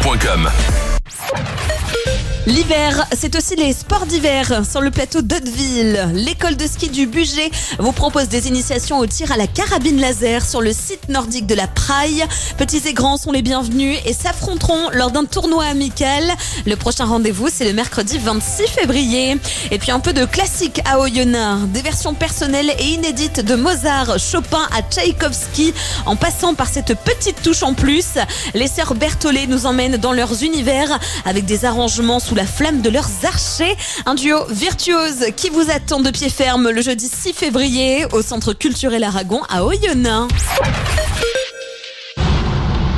radioscoop.com. L'hiver, c'est aussi les sports d'hiver sur le plateau d'Hauteville. L'école de ski du Bugey vous propose des initiations au tir à la carabine laser sur le site nordique de la Praille. Petits et grands sont les bienvenus et s'affronteront lors d'un tournoi amical. Le prochain rendez-vous, c'est le mercredi 26 février. Et puis un peu de classique à Oyonnax. Des versions personnelles et inédites de Mozart, Chopin à Tchaïkovski, en passant par cette petite touche en plus. Les sœurs Berthollet nous emmènent dans leurs univers avec des arrangements sous la flamme de leurs archers. Un duo virtuose qui vous attend de pied ferme le jeudi 6 février au Centre culturel Aragon à Oyonnax.